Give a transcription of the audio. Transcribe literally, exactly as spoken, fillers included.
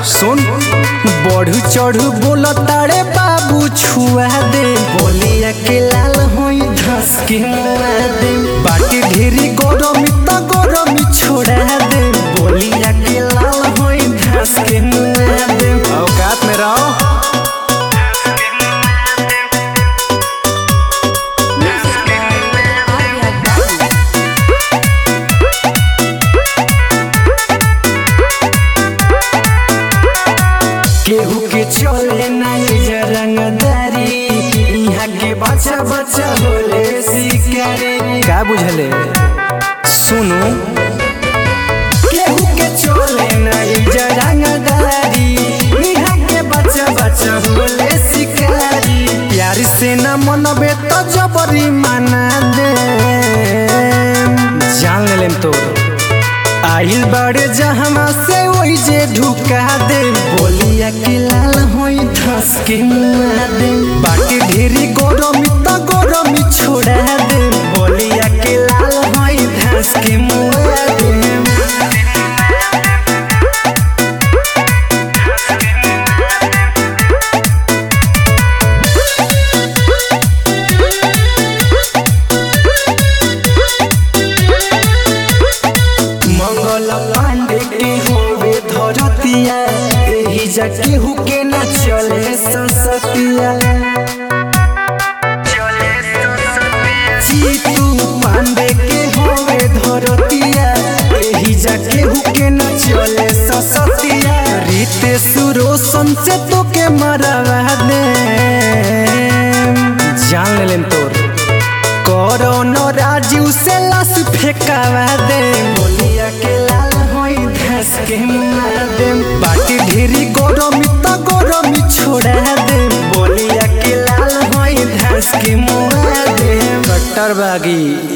सुन बढ़ू चढ़ू बोल तारे बाबू छुआ दे बोलिया के लाल होई धस के मुआ दे बाटी ढेरी गरमी त गरमी छोड़ा दे बोलिया के लाल होई धस के मुआ दे औकात में रहो। केहू के चले नहीं रंगदारी यहाँ के बच्चा बच्चा होले शिकारी का बुझले सुनो केहू के चले नहीं रंगदारी यहाँ के बच्चा बच्चा होले शिकारी प्यार से न मनबे तो जबरी मना दे जान ले लेम तो आइल बड़े जहमा से वही जे ढुका दे बोलिया के लाल होई धस के मुआ दे बाटी ढेरी गरमी त गरमी छोड़ा दे बोलिया के लाल होई धस के मुआ दे। पांडे के होवे धरतिया एही जा केहू के न चले ससतिया जीतू पांडे के होवे धरतिया एही जा केहू के न चले ससतिया रितेश रोशन से तो के मरवा दे जान ले लेम तोर कोरोना राजू से लाश फेंकावा दे बोलिया के लाल होई धस के मुआ दे बाटी ढेरी गरमी त गरमी छोड़ा दे बोलिया के लाल होई धस के मुआ दे कट्टर बागी।